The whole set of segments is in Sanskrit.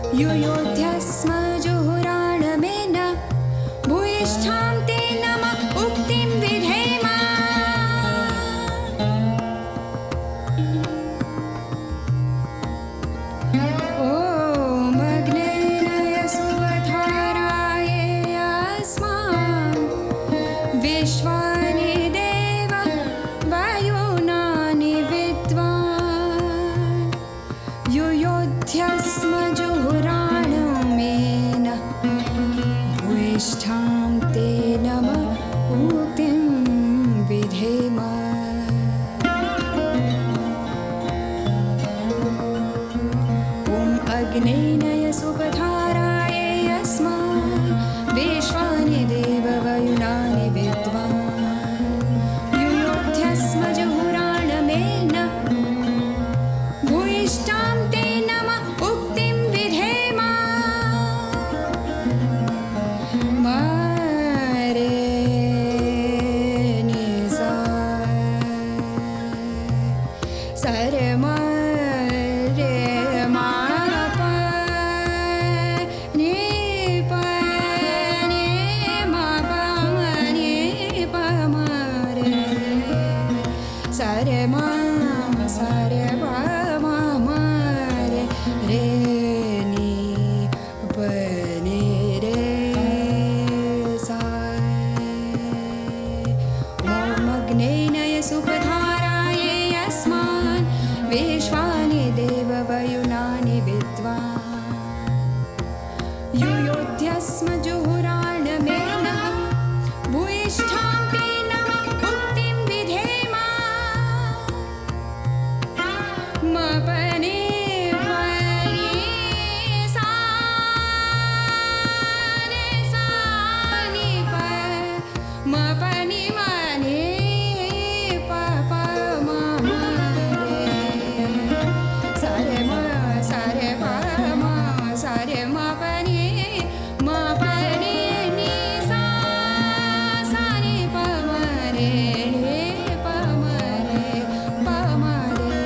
युयोध्यस्म जुहुराणमेन भूयिष्ठां ते नम उक्तिं विधेम ॐ अग्नेय सुवधाराय अस्मान् विश्वानि देव वायुनानि विद्वान् युयोध्यस्म जुहुराणमेन भूयिष्ठां ते नम उक्तिं विधेम ॐ अग्नेय सुपधाराय अस्मान् विश्वानि देव वायुनानि विद्वान् युयोध्यस्म जुहुराणमेन भूयिष्ठां ते नम उक्तिं विधेम मारे निसा सरे मारे मा प नि प नि मा प म नि प म रे सरे मा सरे प म म रे रे नि प नि रे सा ॐ अग्नेय सुपधाराय अस्मान् विश्वानि देव वायुनानि विद्वान् युयोध्यस्म जुहुराणमेन भूयिष्ठां ते नम उक्तिं विधेम म प नि प नि सा रे सा नि प म प नि म नि प प म म रे सा रे म प म सा रे म प नि नि सा सा नि प म रे नि प म रे प म रे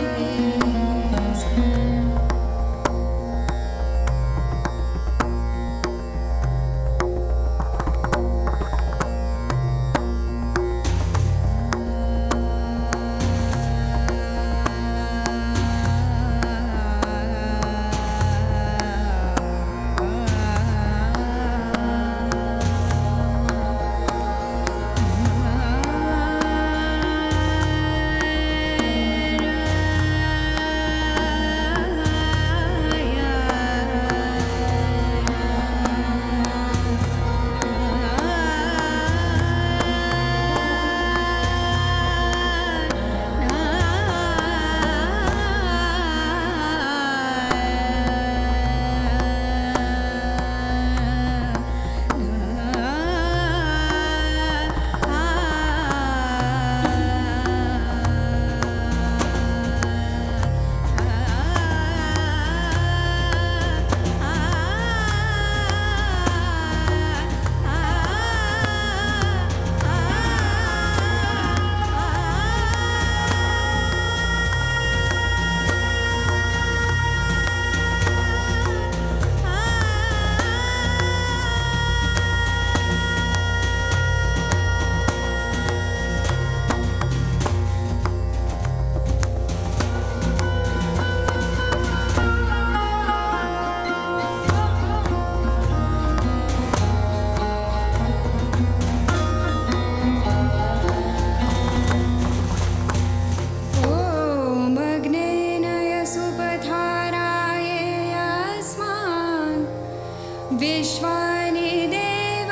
विश्वानि देव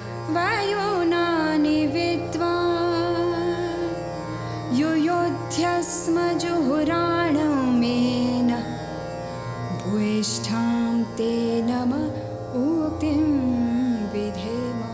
वायुनानि विद्वान् युयोध्यस्म जुहुराणमेन भूयिष्ठां ते नम उक्तिं विधेम